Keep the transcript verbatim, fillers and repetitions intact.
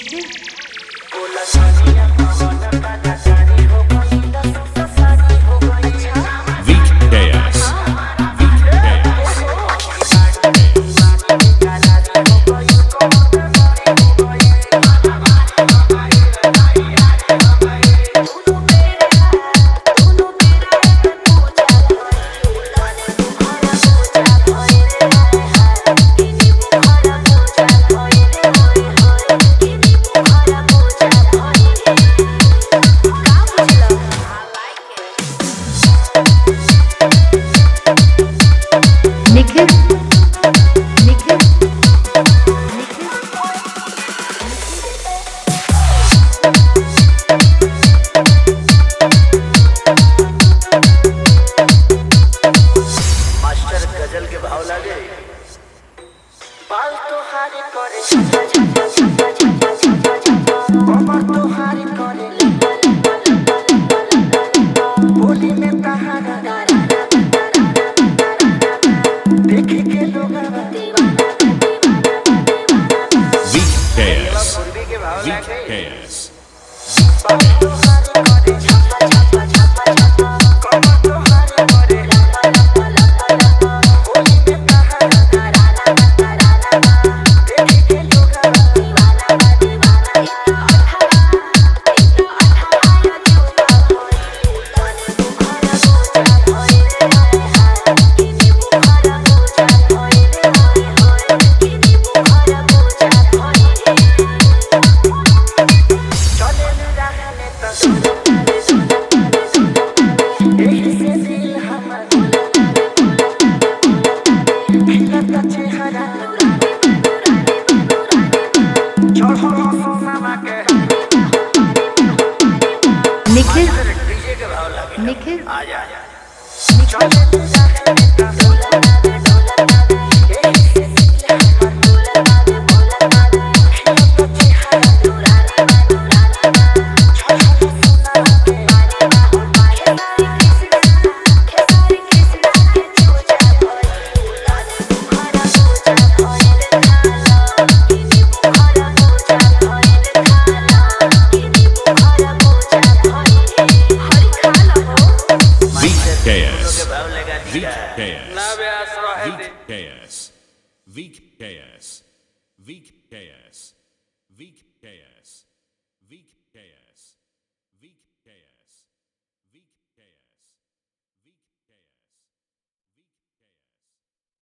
Nikhil Nikhil Nikhil master गजल के भाव लागे बाल तोहारी करे कमर तोहारी करे बोली में कहाना देखे के लोग पूर्वी के भाव लागे बाल तोहारी करे कमर तोहारी करे निखिल डीजे के भाव लागे निखिल आ जा V K S ना बे आश्रय है V K S V K S V K S